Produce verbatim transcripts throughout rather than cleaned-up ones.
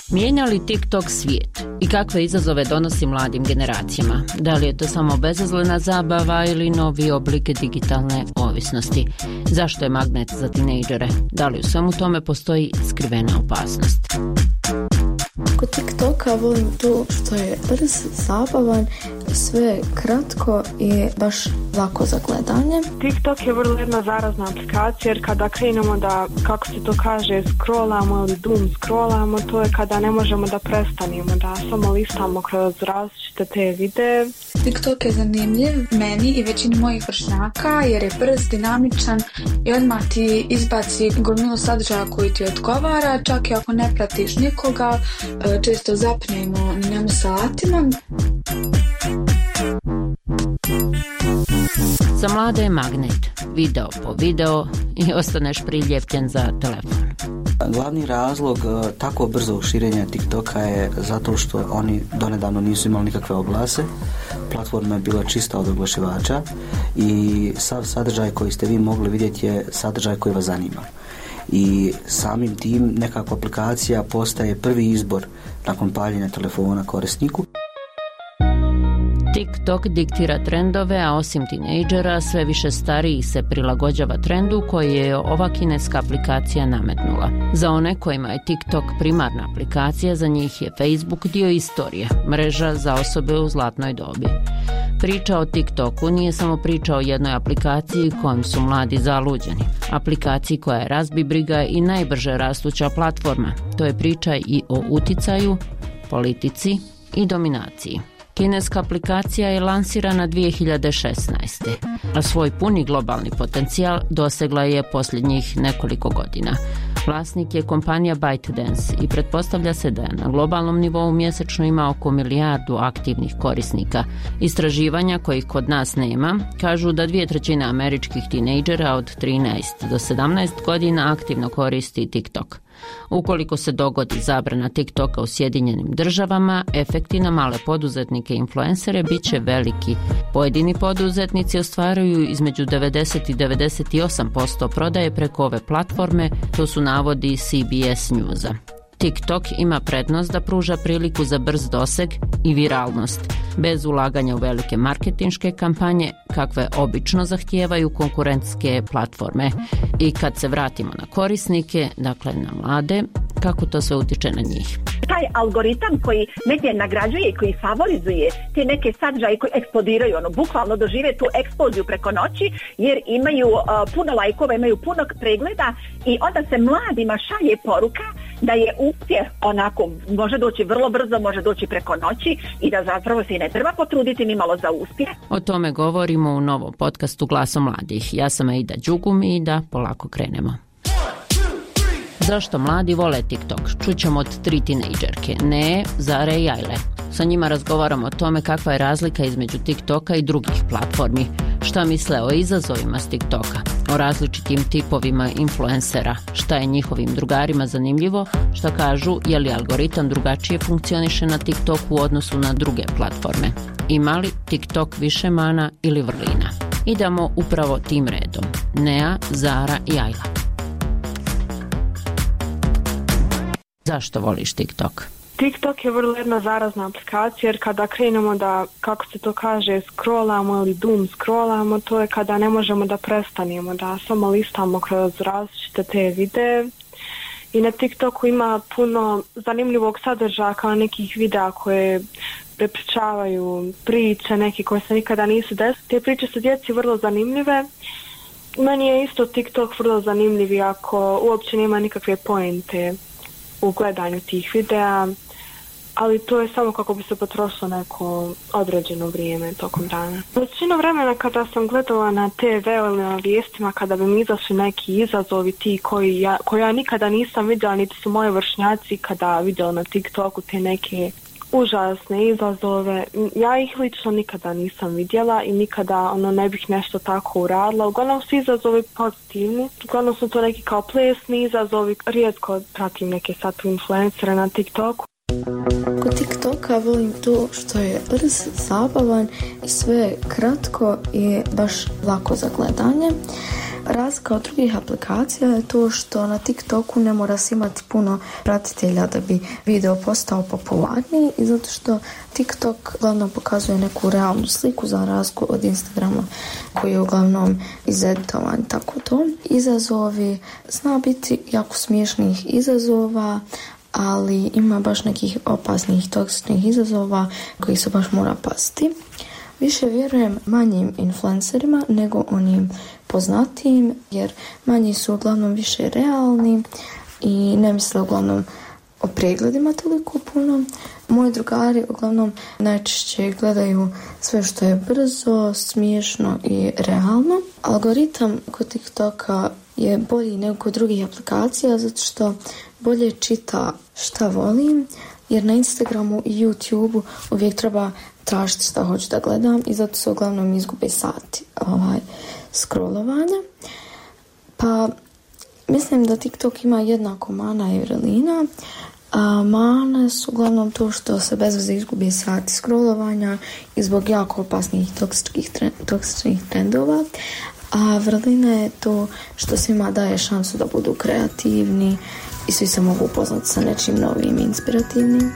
Mijenja li TikTok svijet i kakve izazove donosi mladim generacijama? Da li je to samo bezazlena zabava ili novi oblik digitalne ovisnosti? Zašto je magnet za tinejdžere? Da li u svemu tome postoji skrivena opasnost? Kod TikToka volim to što je brz, zabavan, sve kratko i baš lako za gledanje. TikTok je vrlo jedna zarazna aplikacija jer kada krenemo da, kako se to kaže, scrollamo ili doom scrollamo, to je kada ne možemo da prestanemo, da samo listamo kroz različite te videe. TikTok je zanimljiv meni i većini mojih vršnjaka jer je brz, dinamičan i odmah ti izbaci gomilu sadržaja koji ti odgovara, čak i ako ne pratiš nikoga, često zapnemo na njemu satima. Za mlade je magnet, video po video i ostaneš priljepljen za telefon. Glavni razlog tako brzog širenja TikToka je zato što oni donedavno nisu imali nikakve oglase. Platforma je bila čista od oglašivača i sav sadržaj koji ste vi mogli vidjeti je sadržaj koji vas zanima. I samim tim nekakva aplikacija postaje prvi izbor nakon paljenja telefona korisniku. TikTok diktira trendove, a osim tinejdžera sve više starijih se prilagođava trendu koji je ova kineska aplikacija nametnula. Za one kojima je TikTok primarna aplikacija, za njih je Facebook dio istorije, mreža za osobe u zlatnoj dobi. Priča o TikToku nije samo priča o jednoj aplikaciji kojom su mladi zaluđeni. Aplikaciji koja je razbibriga i najbrže rastuća platforma. To je priča i o uticaju, politici i dominaciji. Kineska aplikacija je lansirana dvije hiljade šesnaeste. a svoj puni globalni potencijal dosegla je posljednjih nekoliko godina. Vlasnik je kompanija ByteDance i pretpostavlja se da je na globalnom nivou mjesečno ima oko milijardu aktivnih korisnika. Istraživanja kojih kod nas nema kažu da dvije trećine američkih tinejdžera od trinaest do sedamnaest godina aktivno koristi TikTok. Ukoliko se dogodi zabrana TikToka u Sjedinjenim državama, efekti na male poduzetnike i influencere bit će veliki. Pojedini poduzetnici ostvaruju između devedeset i devedeset osam posto prodaje preko ove platforme, to su navodi C B S Newsa. TikTok ima prednost da pruža priliku za brz doseg i viralnost, bez ulaganja u velike marketinške kampanje, kakve obično zahtijevaju konkurentske platforme. I kad se vratimo na korisnike, dakle na mlade, kako to sve utiče na njih? Taj algoritam koji medije nagrađuje i koji favorizuje te neke sadržaje koji eksplodiraju, ono, bukvalno dožive tu eksploziju preko noći jer imaju uh, puno lajkova, imaju puno pregleda i onda se mladima šalje poruka da je uspjeh onako, može doći vrlo brzo, može doći preko noći i da zapravo se i ne treba potruditi ni malo za uspjeh. O tome govorimo u novom podcastu Glasom mladih. Ja sam Aida Đugum i da polako krenemo. Zašto mladi vole TikTok? Čućemo od tri tinejdžerke, Ne, Zare i Ajle. Sa njima razgovaramo o tome kakva je razlika između TikToka i drugih platformi, šta misle o izazovima s TikToka, o različitim tipovima influencera, šta je njihovim drugarima zanimljivo, šta kažu je li algoritam drugačije funkcioniše na TikToku u odnosu na druge platforme. Ima li TikTok više mana ili vrlina? Idemo upravo tim redom. Nea, Zara i Ajla. Zašto voliš TikTok? TikTok je vrlo jedna zarazna aplikacija jer kada krenemo da, kako se to kaže, scrollamo ili doom scrollamo, to je kada ne možemo da prestanemo, da samo listamo kroz različite te videe. I na TikToku ima puno zanimljivog sadržaja kao nekih videa koje prepričavaju priče, neke koje se nikada nisu desile. Te priče su djeci vrlo zanimljive. Meni je isto TikTok vrlo zanimljiv iako uopće nema nikakve pointe u gledanju tih videa, ali to je samo kako bi se potrošilo neko određeno vrijeme tokom dana. Većinu vremena kada sam gledala na te ve ili na vijestima, kada bi mi izašli neki izazovi ti koji ja, koji ja nikada nisam vidjela, niti su moji vršnjaci kada vidjeli na TikToku te neke užasne izazove, ja ih lično nikada nisam vidjela i nikada ono ne bih nešto tako uradila. Uglavnom su izazovi pozitivni, uglavnom su to neki kao plesni izazovi, rijetko pratim neke sad influencere na TikToku. Kod TikToka volim to što je brz, zabavan i sve kratko i baš lako za gledanje. Razlika od drugih aplikacija je to što na TikToku ne mora se imati puno pratitelja da bi video postao popularniji i zato što TikTok uglavnom pokazuje neku realnu sliku za razliku od Instagrama koji je uglavnom izeditovan tako to. Izazovi zna biti jako smiješnih izazova, ali ima baš nekih opasnih toksičnih izazova koji se baš mora paziti. Više vjerujem manjim influencerima nego onim poznatijim, jer manji su uglavnom više realni i ne misle uglavnom o pregledima toliko puno. Moji drugari uglavnom najčešće gledaju sve što je brzo, smiješno i realno. Algoritam kod TikToka je bolji nego kod drugih aplikacija zato što bolje čita šta volim, jer na Instagramu i YouTubeu uvijek treba tražiti šta hoću da gledam i zato se uglavnom izgube sati ovaj, scrollovanja. Pa mislim da TikTok ima jednako mana i vrelina. A mane su uglavnom to što se bez veze izgubi sati scrollovanja i zbog jako opasnih toksičnih, trend, toksičnih trendova. A vrlina je to što svima daje šansu da budu kreativni i svi se mogu upoznati sa nečim novim i inspirativnim.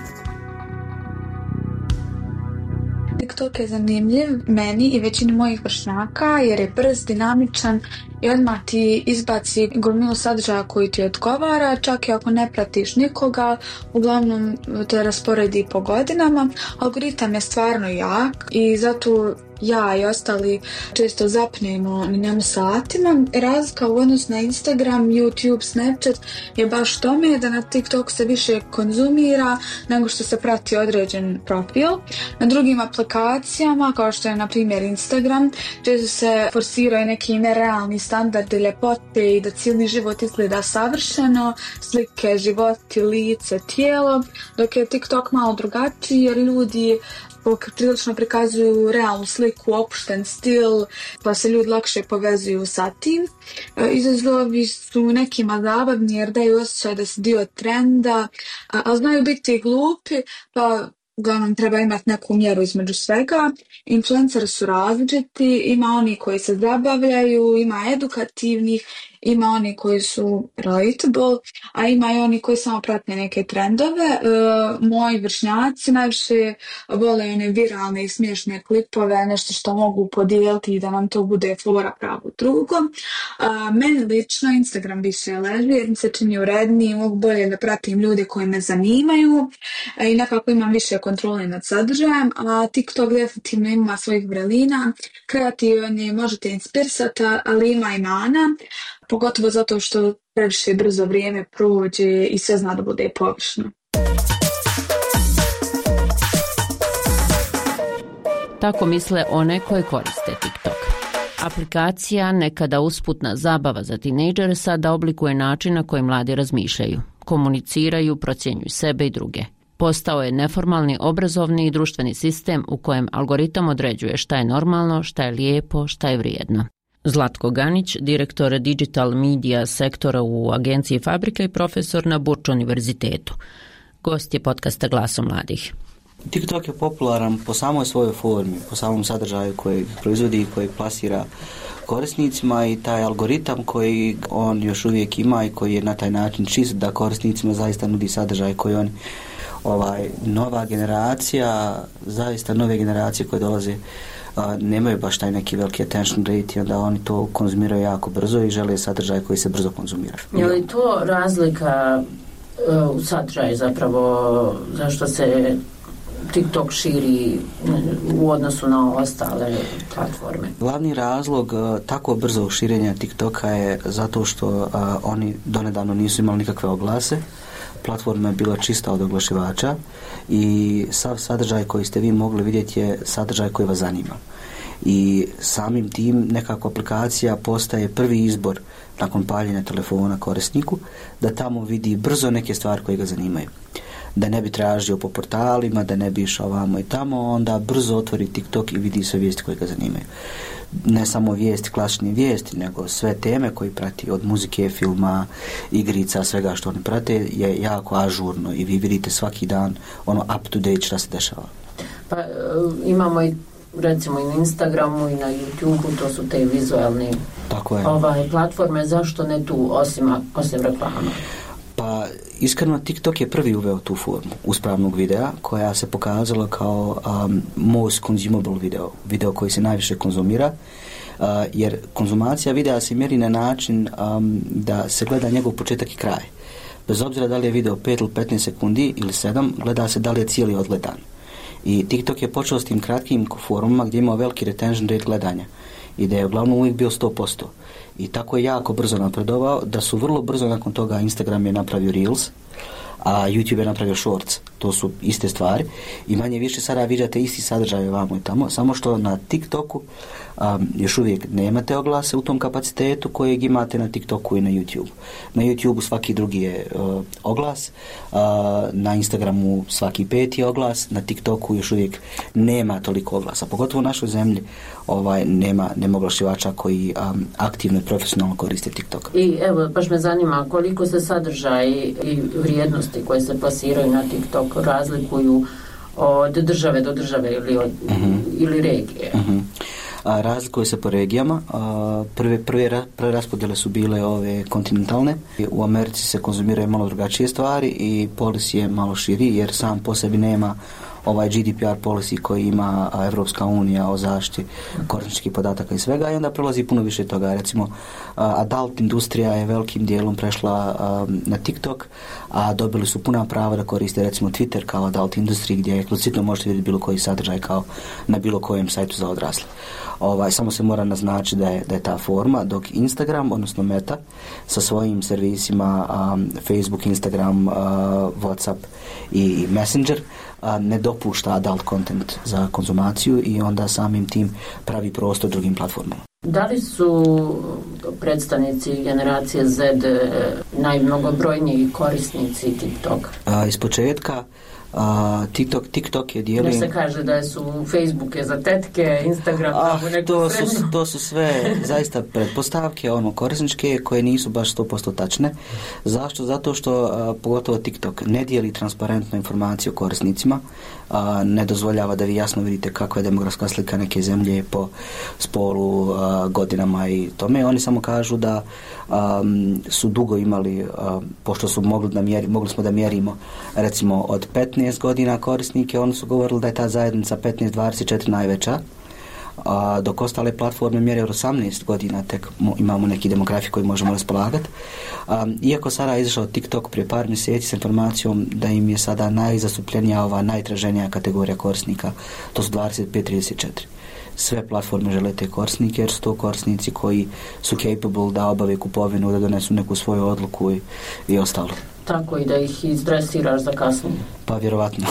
TikTok je zanimljiv meni i većini mojih vršnjaka jer je brz, dinamičan i odmah ti izbaci gomilu sadržaja koji ti odgovara, čak i ako ne pratiš nikoga, uglavnom te rasporedi po godinama. Algoritam je stvarno jak i zato ja i ostali često zapnemo na njemu satima. Razlika u odnosu na Instagram, YouTube, Snapchat je baš tome da na TikTok se više konzumira nego što se prati određen profil. Na drugim aplikacijama, kao što je na primjer Instagram, često se forsiraju neki nerealni standardi ljepote i da cijeli život izgleda savršeno, slike, životi, lice, tijelo, dok je TikTok malo drugačiji jer ljudi prilično prikazuju realnu sliku, opušten stil, pa se ljudi lakše povezuju sa tim. Izazovi su nekima zabavni jer daju osjećaj da se dio trenda, ali znaju biti glupi, pa uglavnom treba imati neku mjeru između svega. Influenceri su različiti, ima oni koji se zabavljaju, ima edukativnih, ima oni koji su relatable, a ima i oni koji samo prate neke trendove. E, moji vršnjaci najviše vole one viralne i smiješne klipove, nešto što mogu podijeliti i da nam to bude flora pravo drugo. A, meni lično Instagram više leži jer mi se čini uredniji, mogu bolje da pratim ljude koji me zanimaju e, i nekako imam više kontrole nad sadržajem, a TikTok definitivno ima svojih vrelina, kreativan je, možete inspirisati, ali ima i mana. Pogotovo zato što previše brzo vrijeme prođe i sve zna da bude površno. Tako misle one koje koriste TikTok. Aplikacija, nekada usputna zabava za tinejdžere, sada oblikuje način na koji mladi razmišljaju, komuniciraju, procjenjuju sebe i druge. Postao je neformalni obrazovni i društveni sistem u kojem algoritam određuje šta je normalno, šta je lijepo, šta je vrijedno. Zlatko Ganić, direktor digital media sektora u agenciji Fabrika i profesor na Burč univerzitetu. Gost je podcasta Glaso mladih. TikTok je popularan po samoj svojoj formi, po samom sadržaju koji proizvodi i koji plasira korisnicima i taj algoritam koji on još uvijek ima i koji je na taj način čist da korisnicima zaista nudi sadržaj koji on ovaj, nova generacija, zaista nove generacije koje dolaze a, nemaju baš taj neki veliki attention rate i onda oni to konzumiraju jako brzo i žele sadržaj koji se brzo konzumira. Je li to razlika uh, u sadržaju zapravo zašto se TikTok širi u odnosu na ostale platforme? Glavni razlog uh, tako brzog širenja TikToka je zato što uh, oni donedavno nisu imali nikakve oglase. Platforma je bila čista od oglašivača i sav sadržaj koji ste vi mogli vidjeti je sadržaj koji vas zanima. I samim tim nekako aplikacija postaje prvi izbor nakon paljenja telefona korisniku da tamo vidi brzo neke stvari koje ga zanimaju. Da ne bi tražio po portalima, da ne bi išao ovamo i tamo, onda brzo otvori TikTok i vidi sve vijesti koje ga zanimaju. Ne samo vijesti, klasične vijesti, nego sve teme koje prati, od muzike, filma, igrica, svega što oni prate je jako ažurno i vi vidite svaki dan ono up to date šta se dešava. Pa imamo i recimo i na Instagramu i na YouTubeu, to su te vizualne Tako je. Ovaj, platforme, zašto ne tu osim, osim reklama? Pa iskreno TikTok je prvi uveo tu formu uspravnog videa koja se pokazala kao um, most consumable video, video koji se najviše konzumira, uh, jer konzumacija videa se mjeri na način um, da se gleda njegov početak i kraj. Bez obzira da li je video pet ili petnaest sekundi ili sedam, gleda se da li je cijeli odgledan. I TikTok je počeo s tim kratkim formama gdje imao veliki retention rate gledanja i da je uglavnom uvijek bio sto posto. I tako je jako brzo napredovao da su vrlo brzo nakon toga Instagram je napravio Reels, a YouTube je napravio Shorts. To su iste stvari i manje više sada viđate isti sadržaj ovamo i tamo, samo što na TikToku um, još uvijek nemate oglase u tom kapacitetu kojeg imate na TikToku i na YouTube. Na YouTubeu svaki drugi je uh, oglas, uh, na Instagramu svaki peti oglas, na TikToku još uvijek nema toliko oglasa, pogotovo u našoj zemlji ovaj, nema, nema oglašivača koji um, aktivno i profesionalno koriste TikTok. I evo, baš me zanima koliko se sadržaj i vrijednosti koje se plasiraju na TikTok razlikuju od države do države ili, od, uh-huh. ili regije. Uh-huh. A, razlikuje se po regijama. A, prve, prve, prve raspodjele su bile ove kontinentalne. U Americi se konzumiraju malo drugačije stvari i policy je malo širi jer sam po sebi nema ovaj G D P R policy koji ima Evropska unija o zaštiti korisničkih podataka i svega i onda prelazi puno više toga. Recimo, adult industrija je velikim dijelom prešla um, na TikTok, a dobili su puna prava da koriste recimo Twitter kao adult industriji gdje eksplicitno možete vidjeti bilo koji sadržaj kao na bilo kojem sajtu za odrasle. Ovaj, samo se mora naznačiti da je, da je ta forma, dok Instagram, odnosno Meta, sa svojim servisima um, Facebook, Instagram, uh, WhatsApp i Messenger uh, ne dopušta adult content za konzumaciju i onda samim tim pravi prostor drugim platformama. Da li su predstavnici generacije Z najmnogobrojniji korisnici TikToka? Uh, iz početka Uh, TikTok, TikTok je dijelio... Da se kaže da su Facebook je za tetke, Instagram... Ah, to su, to su sve zaista pretpostavke, ono, korisničke, koje nisu baš sto posto tačne. Zašto? Zato što, uh, pogotovo TikTok, ne dijeli transparentnu informaciju o korisnicima, uh, ne dozvoljava da vi jasno vidite kakva je demografska slika neke zemlje po spolu, uh, godinama i tome. Oni samo kažu da um, su dugo imali, uh, pošto su mogli, da mjeri, mogli smo da mjerimo, recimo, od petnaest godina korisnike, oni su govorili da je ta zajednica petnaest dvadeset četiri najveća, a dok ostale platforme mjere od osamnaest godina tek imamo neki demografi koji možemo raspolagati. Iako sada je izašao TikTok prije par mjeseci s informacijom da im je sada najzastupljenija ova najtraženija kategorija korisnika, to su dvadeset pet trideset četiri. Sve platforme žele te korisnike jer su to korisnici koji su capable da obave kupovinu, da donesu neku svoju odluku i, i ostalo. Tako i da ih izdresiraš za kasnije. Pa vjerovatno.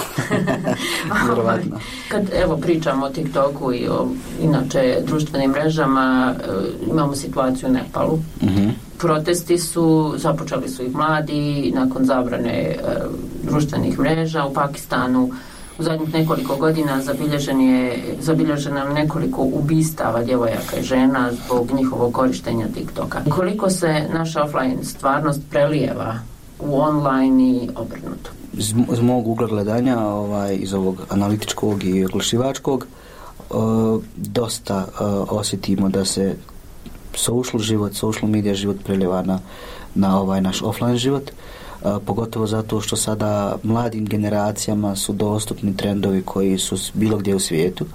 vjerovatno. Kad evo pričamo o TikToku i o inače društvenim mrežama, imamo situaciju u Nepalu. Uh-huh. Protesti su, započeli su ih mladi nakon zabrane e, društvenih mreža u Pakistanu. U zadnjih nekoliko godina zabilježen je, zabilježeno nekoliko ubistava djevojaka i žena zbog njihovog korištenja TikToka. Koliko se naša offline stvarnost prelijeva u online i obrnuto? Iz, iz mog ugla gledanja, ovaj, iz ovog analitičkog i oglašivačkog, uh, dosta uh, osjetimo da se social život, social media život prelijeva na, na ovaj naš offline život. Uh, pogotovo zato što sada mladim generacijama su dostupni trendovi koji su bilo gdje u svijetu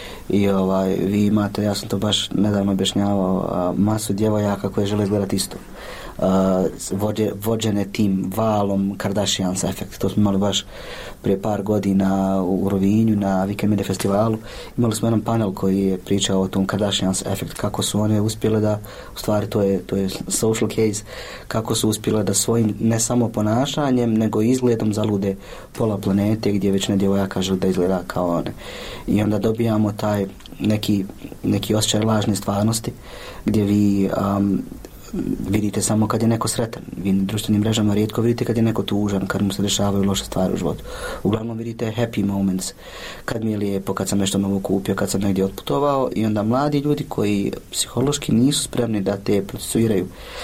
i ovaj, vi imate, ja sam to baš nedavno objašnjavao, uh, masu djevojaka koje žele gledati isto. Uh, vođe, vođene tim valom Kardashians efekt. To smo imali baš prije par godina u Rovinju na Weekend Media festivalu. Imali smo jedan panel koji je pričao o tom Kardashians efekt, kako su one uspjele da, u stvari to je, to je social case, kako su uspjele da svojim ne samo ponašanjem nego izgledom zalude pola planete gdje već ne djevojaka žele da izgleda kao one. I onda dobijamo taj neki, neki osjećaj lažne stvarnosti gdje vi um, vidite samo kad je neko sretan. Vi na društvenim mrežama rijetko vidite kad je neko tužan, kad mu se dešavaju loše stvari u životu. Uglavnom vidite happy moments, kad mi je lijepo, kad sam nešto novo kupio, kad sam negdje otputovao i onda mladi ljudi koji psihološki nisu spremni da te procesuiraju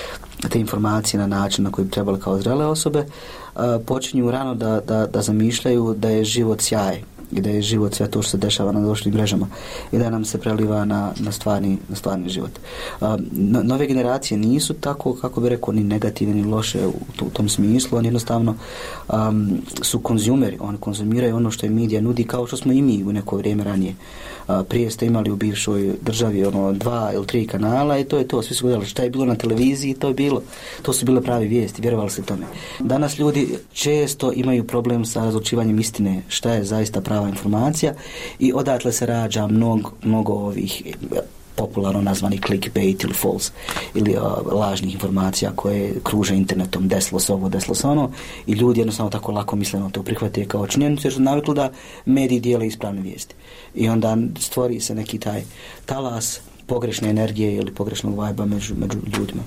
te informacije na način na koji bi trebali kao zrele osobe, uh, počinju rano da, da, da zamišljaju da je život sjaj i da je život sve to što se dešava na društvenim mrežama i da nam se preliva na, na, stvarni, na stvarni život. A, no, nove generacije nisu tako, kako bi rekao, ni negativne ni loše u, u tom smislu, oni jednostavno um, su konzumeri, oni konzumiraju ono što je medija nudi, kao što smo i mi u neko vrijeme ranije. A, prije ste imali u bivšoj državi ono dva ili tri kanala i to je to, svi su gledali šta je bilo na televiziji, to je bilo, to su bile pravi vijesti, vjerovali ste tome. Danas ljudi često imaju problem sa razlučivanjem istine, šta je zaista prava informacija i odatle se rađa mnogo, mnogo ovih popularno nazvani clickbait ili false ili uh, lažnih informacija koje kruže internetom, desilo se ovo, desilo se ono i ljudi jednostavno tako lako misleno to prihvate kao činjenicu jer su navikli da mediji dijele ispravne vijesti i onda stvori se neki taj talas pogrešne energije ili pogrešnog vajba među, među ljudima.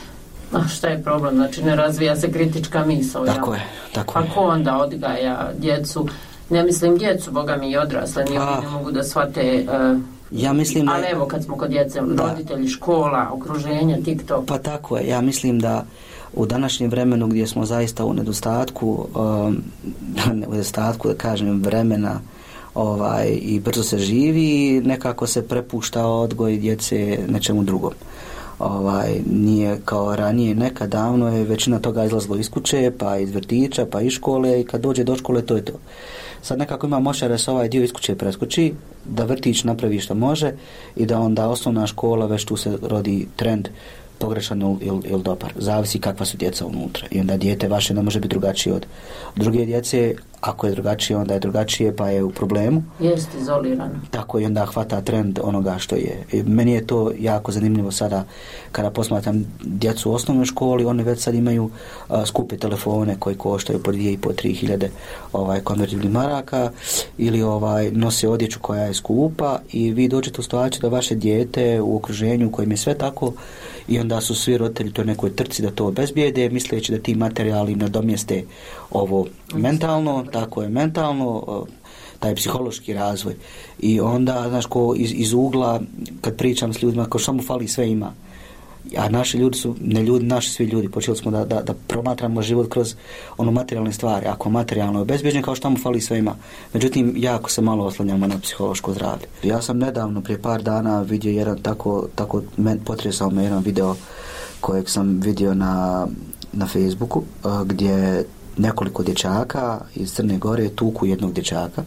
A šta je problem? Znači ne razvija se kritička misao. Tako ja? je, tako je. A ko onda odgaja djecu? Ne mislim djecu, boga mi i odrasle, ni oni ne mogu da shvate... Uh, ja mislim da... Ali evo kad smo kod djece, da. Roditelji, škola, okruženje, TikTok... Pa tako je, ja mislim da u današnjem vremenu gdje smo zaista u nedostatku, um, u nedostatku, da kažem, vremena ovaj, i brzo se živi, nekako se prepušta odgoj djece nečemu drugom. Ovaj, nije kao ranije, nekad davno je većina toga izlazilo iz kuće, pa iz vrtića, pa iz škole i kad dođe do škole to je to. Sad nekako ima moćare da se ovaj dio iz kuće preskoči, da vrtić napravi što može i da onda osnovna škola već tu se rodi trend pogrešan ili, ili dobar. Zavisi kakva su djeca unutra. I onda dijete vaše ne može biti drugačije od druge djece. Ako je drugačije, onda je drugačije, pa je u problemu. Jest izolirano. Tako i onda hvata trend onoga što je. I meni je to jako zanimljivo sada kada posmatram djecu u osnovnoj školi, oni već sad imaju a, skupe telefone koji koštaju po dvije i po tri hiljade ovaj, konvertibilnih maraka ili ovaj, nose odjeću koja je skupa i vi dođete u situaciju da vaše dijete u okruženju u kojem je sve tako i onda su svi roditelji to nekoj trci da to obezbijede, misleći da ti materijali nadomjeste ovo mentalno, tako je mentalno, taj psihološki razvoj. I onda, znaš, ko iz, iz ugla, kad pričam s ljudima, ko što mu fali, sve ima. A naši ljudi su, ne ljudi, naši svi ljudi, počeli smo da, da, da promatramo život kroz ono materijalne stvari. Ako materijalno je obezbjeđen, kao što mu fali, sve ima. Međutim, jako se malo oslanjamo na psihološko zdravlje. Ja sam nedavno, prije par dana, vidio jedan tako, tako men, potresao me jedan video kojeg sam vidio na, na Facebooku, gdje nekoliko dječaka iz Crne Gore tuku jednog dječaka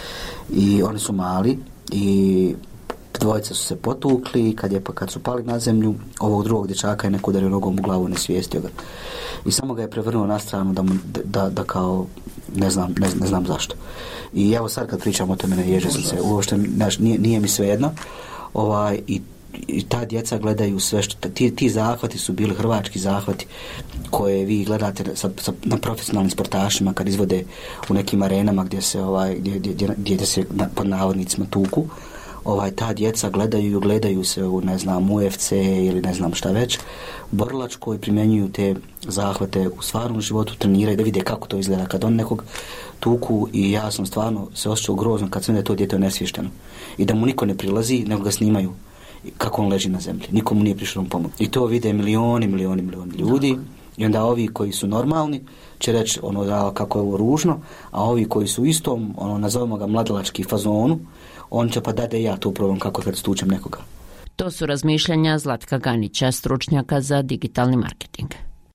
i oni su mali i dvojica su se potukli, kad, je, kad su pali na zemlju, ovog drugog dječaka je neko udario nogom u glavu, ne svijestio ga. I samo ga je prevrnuo na stranu da, mu, da, da kao, ne znam, ne, ne znam zašto. I evo sad kad pričam o tome, ne ježe sam se, uopšte znaš, nije, nije mi svejedno. Ovaj, i i ta djeca gledaju sve što ti, ti zahvati su bili hrvački zahvati koje vi gledate sa, sa, na profesionalnim sportašima kad izvode u nekim arenama gdje se ovaj gdje, gdje, gdje se na, pod navodnicima tuku. Ovaj ta djeca gledaju gledaju se u ne znam U F C ili ne znam šta već borilačko i primjenjuju te zahvate u stvarnom životu, treniraju da vide kako to izgleda kad on nekog tuku i ja sam stvarno se osjećao grozno kad sam da je to dijete onesvješteno i da mu niko ne prilazi nego ga snimaju kako on leži na zemlji. Nikomu nije prišao pomoć. I to vide milioni, milioni, milioni ljudi. I onda ovi koji su normalni će reći ono da kako je ovo ružno, a ovi koji su istom, ono nazovemo ga mladalački fazonu, on će pa da ja to probam kako kad stučem nekoga. To su razmišljanja Zlatka Ganića, stručnjaka za digitalni marketing.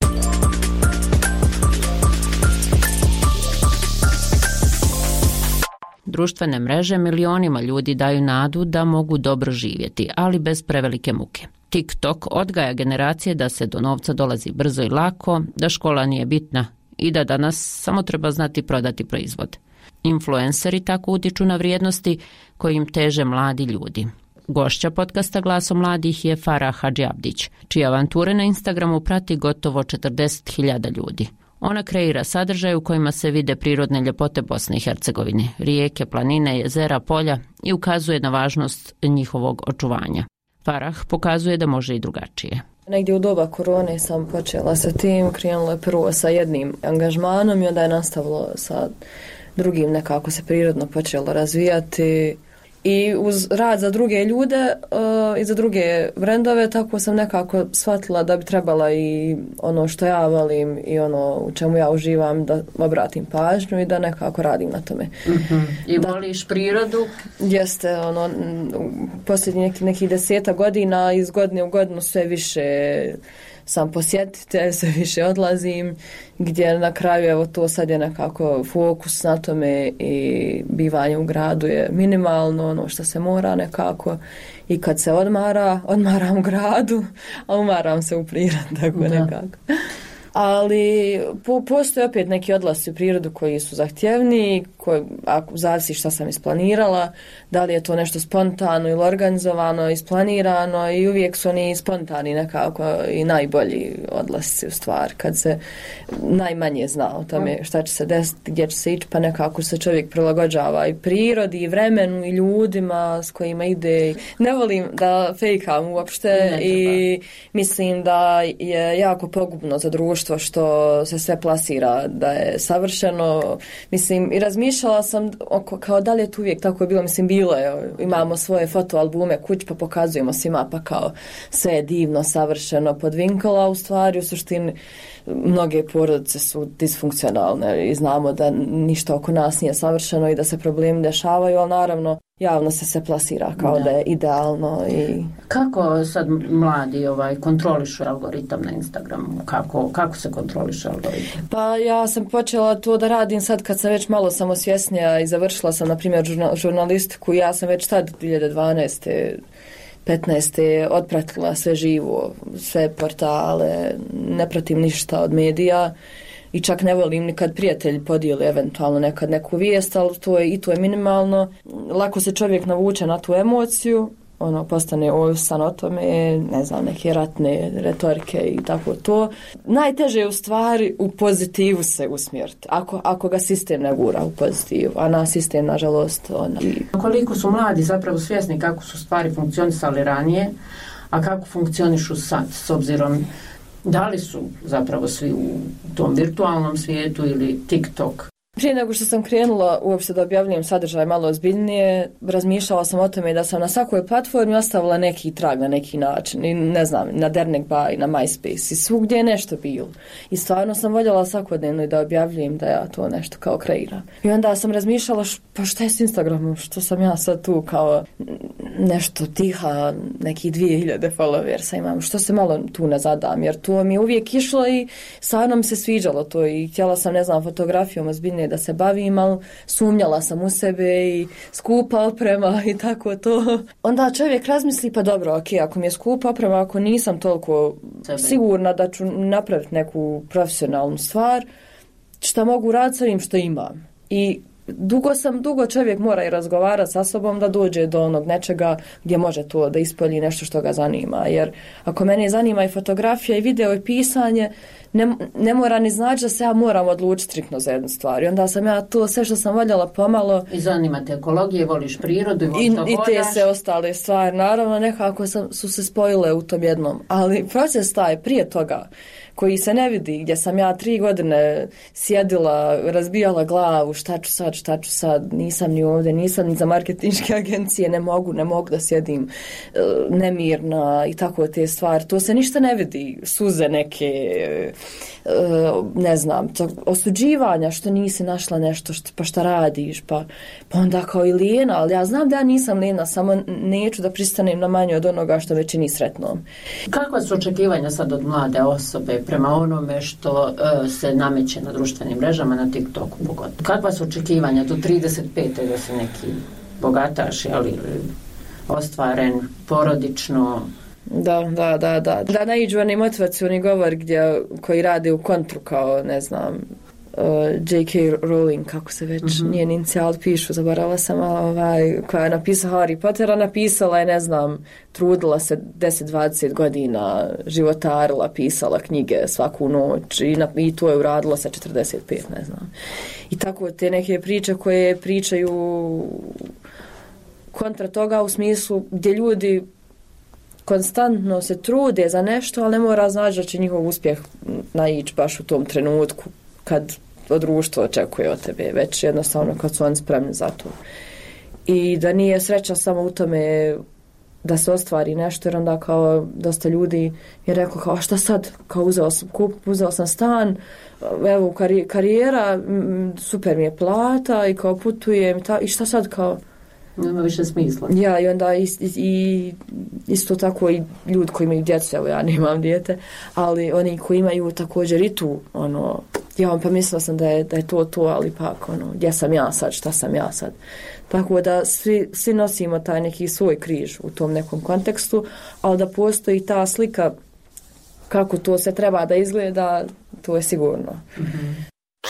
Društvene mreže milionima ljudi daju nadu da mogu dobro živjeti, ali bez prevelike muke. TikTok odgaja generacije da se do novca dolazi brzo i lako, da škola nije bitna i da danas samo treba znati prodati proizvod. Influenceri tako utiču na vrijednosti kojim teže mladi ljudi. Gošća podcasta Glasom mladih je Farah Hadžiabdić, čije avanture na Instagramu prati gotovo četrdeset hiljada ljudi. Ona kreira sadržaj u kojima se vide prirodne ljepote Bosne i Hercegovine, rijeke, planine, jezera, polja i ukazuje na važnost njihovog očuvanja. Farah pokazuje da može i drugačije. Negdje u doba korone sam počela sa tim, krenulo je prvo sa jednim angažmanom i onda je nastavilo sa drugim, nekako se prirodno počelo razvijati. I uz rad za druge ljude uh, i za druge brendove, tako sam nekako shvatila da bi trebala i ono što ja volim i ono u čemu ja uživam da obratim pažnju i da nekako radim na tome. Mm-hmm. I da, voliš prirodu? Jeste, ono, posljednjih neki, nekih deseta godina iz godine u godinu sve više sam posjetitelj, sve više odlazim, gdje na kraju evo to sad je nekako fokus na tome i bivanje u gradu je minimalno, ono što se mora nekako i kad se odmara, odmaram u gradu, a umaram se u prirodi, tako da. Nekako. Ali po, postoje opet neki odlasci u prirodu koji su zahtjevni, koji, ako zavisi šta sam isplanirala, da li je to nešto spontano ili organizovano, isplanirano i uvijek su oni spontani nekako i najbolji odlasci u stvar, kad se najmanje zna o tome šta će se desiti, gdje će se ići, pa nekako se čovjek prilagođava i prirodi, i vremenu, i ljudima s kojima ide. Ne volim da fejkam uopšte i mislim da je jako pogubno za društvo što se sve plasira da je savršeno. Mislim, i razmišljala sam oko, kao da li je to uvijek tako je bilo. Mislim, bilo je. Imamo svoje fotoalbume kuć pa pokazujemo svima pa kao sve je divno, savršeno podvinkala. U stvari, u suštini, mnoge porodice su disfunkcionalne i znamo da ništa oko nas nije savršeno i da se problemi dešavaju, ali naravno javno se se plasira kao da, da je idealno. I... Kako sad mladi ovaj, kontrolišu algoritam na Instagramu? Kako, kako se kontroliše algoritam? Pa ja sam počela to da radim sad kad sam već malo samosvjesnija i završila sam, na primjer, žurnalistiku. Ja sam već tad dvije hiljade dvanaeste petnaeste otpratila sve živo, sve portale, ne pratim ništa od medija i čak ne volim ni kad prijatelji podijeli eventualno nekad neku vijest, ali to je, i to je minimalno. Lako se čovjek navuče na tu emociju, ono, postane ovisan o tome, ne znam, neke ratne retorike i tako to. Najteže je u stvari u pozitivu se usmjeriti, ako, ako ga sistem ne gura u pozitivu, a na sistem, nažalost, ona... Koliko su mladi zapravo svjesni kako su stvari funkcionisali ranije, a kako funkcionišu sad, s obzirom da li su zapravo svi u tom virtualnom svijetu ili TikTok? Prije nego što sam krenula uopšte da objavljujem sadržaj malo ozbiljnije, razmišljala sam o tome da sam na svakoj platformi ostavila neki trag na neki način. I ne znam, na Dernek Bay, na MySpace i svugdje je nešto bilo. I stvarno sam voljela svakodnevno i da objavljujem da ja to nešto kao kreiram. I onda sam razmišljala š, pa šta je s Instagramom, što sam ja sad tu kao nešto tiha, neki dvije hiljade followersa imam, što se malo tu ne zadam, jer to mi je uvijek išlo i stvarno mi se sviđalo to i htjela sam, ne znam, fotografijom ozbiljnije da se bavim, ali sumnjala sam u sebe i skupa oprema i tako to. Onda čovjek razmisli, pa dobro, ok, ako mi je skupa oprema, ako nisam toliko sebe sigurna da ću napraviti neku profesionalnu stvar, šta mogu raditi s ovim što imam. I dugo sam, dugo čovjek mora i razgovarati sa sobom da dođe do onog nečega gdje može to da ispolji nešto što ga zanima. Jer ako mene zanima i fotografija i video i pisanje, ne, ne mora ni znači da se ja moram odlučiti striktno za jednu stvar. I onda sam ja to sve što sam voljela pomalo... I zanima te ekologije, voliš prirodu i voliš I, i te se ostale stvari. Naravno, nekako sam, su se spojile u tom jednom. Ali proces taj prije toga, koji se ne vidi, gdje sam ja tri godine sjedila, razbijala glavu, šta ću sad, šta ću sad, nisam ni ovdje, nisam ni za marketinške agencije, ne mogu, ne mogu da sjedim uh, nemirna i tako te stvari. To se ništa ne vidi, suze neke, uh, ne znam, to, osuđivanja što nisi našla nešto, što, pa šta radiš, pa, pa onda kao i lijena, ali ja znam da ja nisam lijena, samo neću da pristanem na manje od onoga što me čini sretnom. Kakva su očekivanja sad od mlade osobe prema onome što uh, se nameće na društvenim mrežama, na TikToku pogotovo? Kakva su očekivanja do trideset pete da se neki bogataš, jel, ostvaren porodično? Da, da, da, da. Da naiđu oni motivacioni govor gdje, koji rade u kontru kao, ne znam, uh, J K Rowling, kako se već mm-hmm. njen inicijal pišu, zaboravila sam, ovaj, koja je napisala Harry Pottera, napisala je, ne znam, trudila se deset dvadeset godina, životarila, pisala knjige svaku noć i, na, i to je uradila sa četrdeset pet, ne znam. I tako te neke priče koje pričaju kontra toga u smislu gdje ljudi konstantno se trude za nešto, ali ne mora znači da će njihov uspjeh naići baš u tom trenutku kad od društva očekuje od tebe, već jednostavno kad su oni spremni za to. i da nije sreća samo u tome da se ostvari nešto, jer onda kao dosta ljudi je rekao kao šta sad, kao uzeo sam kup, uzeo sam stan, evo kari, karijera, super mi je plata i kao putujem ta, i šta sad kao nema više smisla. Ja, i onda i, i, isto tako i ljudi koji imaju djecu, evo ja nemam dijete, ali oni koji imaju također i tu, ono, ja pa mislila sam da je, da je to to, ali pak, ono, gdje sam ja sad, šta sam ja sad. Tako da svi, svi nosimo taj neki svoj križ u tom nekom kontekstu, ali da postoji ta slika kako to se treba da izgleda, to je sigurno. Mm-hmm.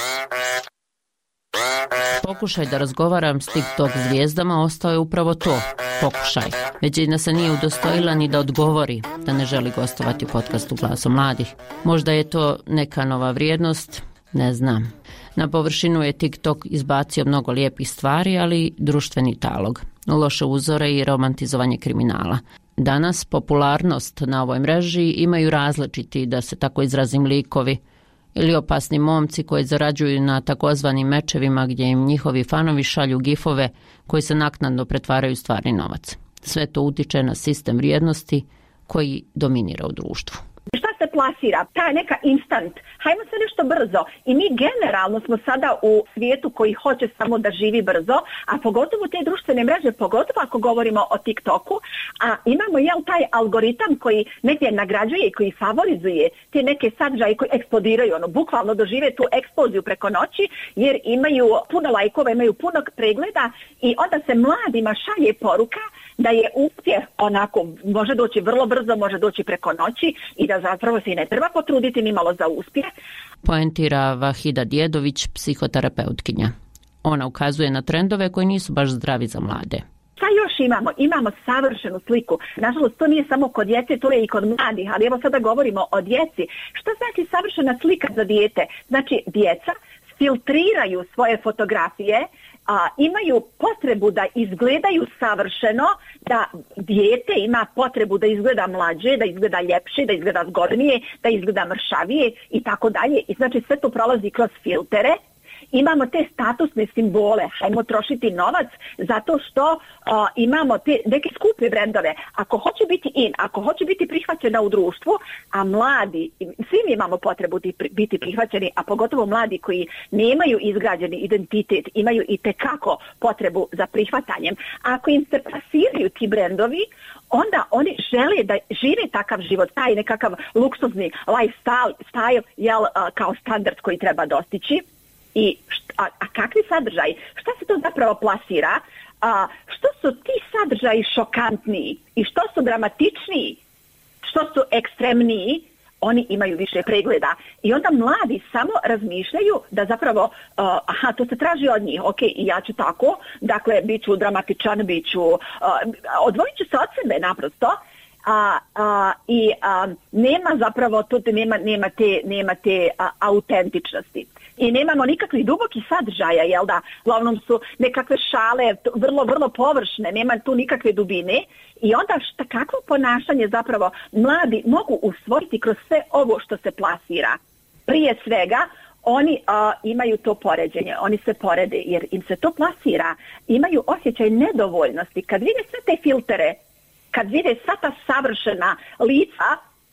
Pokušaj da razgovaram s TikTok zvijezdama ostao je upravo to, pokušaj. Većina se nije udostojila ni da odgovori da ne želi gostovati u podcastu Glasom mladih. Možda je to neka nova vrijednost, ne znam. Na površinu je TikTok izbacio mnogo lijepih stvari, ali društveni talog, loše uzore i romantizovanje kriminala. Danas popularnost na ovoj mreži imaju različiti, da se tako izrazim, likovi ili opasni momci koji zarađuju na takozvanim mečevima gdje im njihovi fanovi šalju gifove koji se naknadno pretvaraju u stvarni novac. Sve to utiče na sistem vrijednosti koji dominira u društvu. Šta se plasira? Ta neka instant. Hajmo se nešto brzo. I mi generalno smo sada u svijetu koji hoće samo da živi brzo, a pogotovo te društvene mreže, pogotovo ako govorimo o TikToku, a imamo jel taj algoritam koji negdje nagrađuje i koji favorizuje te neke sadržaje koji eksplodiraju, ono, bukvalno dožive tu eksploziju preko noći, jer imaju puno lajkova, imaju puno pregleda i onda se mladima šalje poruka da je uspjeh onako, može doći vrlo brzo, može doći preko noći i da zapravo se i ne treba potruditi ni malo za uspjeh. Poentira Vahida Djedović, psihoterapeutkinja. Ona ukazuje na trendove koji nisu baš zdravi za mlade. Šta još imamo? Imamo savršenu sliku. Nažalost, to nije samo kod djece, to je i kod mladih, ali evo sada govorimo o djeci. Šta znači savršena slika za dijete? Znači, djeca filtriraju svoje fotografije, a, imaju potrebu da izgledaju savršeno, da dijete ima potrebu da izgleda mlađe, da izgleda ljepše, da izgleda zgodnije, da izgleda mršavije i tako dalje. I znači sve to prolazi kroz filtere. Imamo te statusne simbole, hajmo trošiti novac zato što uh, imamo te neke skupe brendove. Ako hoće biti in, ako hoće biti prihvaćena u društvu, a mladi, svi mi imamo potrebu biti prihvaćeni, a pogotovo mladi koji nemaju izgrađeni identitet, imaju i tekako potrebu za prihvatanjem. Ako im se plasiraju ti brendovi, onda oni žele da žive takav život, taj nekakav luksuzni lifestyle, style, jel, uh, kao standard koji treba dostići. I št, a, a kakvi sadržaji? Šta se to zapravo plasira? A, što su ti sadržaji šokantniji i što su dramatičniji, što su ekstremniji, oni imaju više pregleda. I onda mladi samo razmišljaju da zapravo, uh, aha, to se traži od njih, ok, i ja ću tako, dakle, bit ću dramatičan, bit ću, uh, odvojit ću se od sebe naprosto, A, a, i a, nema zapravo tu nema, nema te, nema te a, autentičnosti. I nemamo nikakvih dubokih sadržaja, jel da? Uglavnom su nekakve šale, vrlo, vrlo površne, nema tu nikakve dubine. I onda šta, kakvo ponašanje zapravo mladi mogu usvojiti kroz sve ovo što se plasira? Prije svega, oni a, imaju to poređenje, oni se porede jer im se to plasira. Imaju osjećaj nedovoljnosti. Kad vide sve te filtere, kad vide sva ta savršena lica,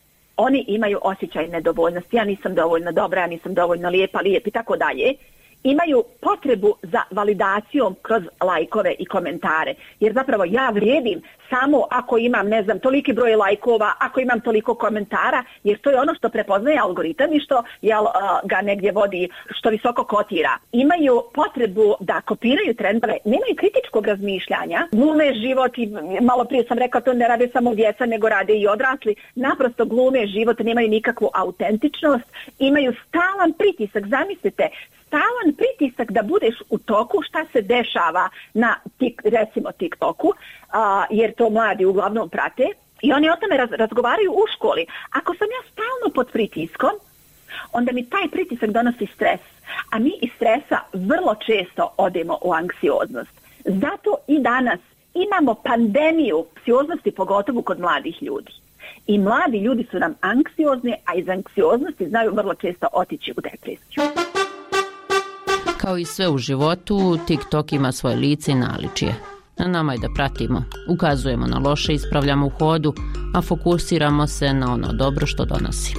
oni imaju osjećaj nedovoljnosti. Ja nisam dovoljno dobra, ja nisam dovoljno lijepa, lijep i tako dalje. Imaju potrebu za validacijom kroz lajkove i komentare. Jer zapravo ja vrijedim samo ako imam, ne znam, toliki broj lajkova, ako imam toliko komentara, jer to je ono što prepoznaje algoritam i što jel, ga negdje vodi, što visoko kotira. Imaju potrebu da kopiraju trendove, nemaju kritičkog razmišljanja, glume život i malo prije sam rekla to ne rade samo djeca, nego rade i odrasli, naprosto glume život, nemaju nikakvu autentičnost, imaju stalan pritisak, zamislite, stalan pritisak da budeš u toku šta se dešava na tik, recimo TikToku, uh, jer to mladi uglavnom prate i oni o tome raz, razgovaraju u školi. Ako sam ja stalno pod pritiskom, onda mi taj pritisak donosi stres, a mi iz stresa vrlo često odemo u anksioznost. Zato i danas imamo pandemiju anksioznosti, pogotovo kod mladih ljudi. I mladi ljudi su nam anksiozni, a iz anksioznosti znaju vrlo često otići u depresiju. Kao i sve u životu, TikTok ima svoje lice i naličje. Na nama je da pratimo, ukazujemo na loše, ispravljamo u hodu, a fokusiramo se na ono dobro što donosi.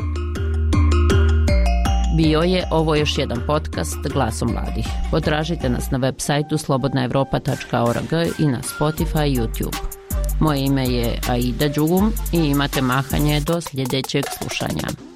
Bio je ovo još jedan podcast Glasom mladih. Potražite nas na web sajtu slobodna evropa tačka org i na Spotify i YouTube. Moje ime je Aida Đugum i imate mahanje do sljedećeg slušanja.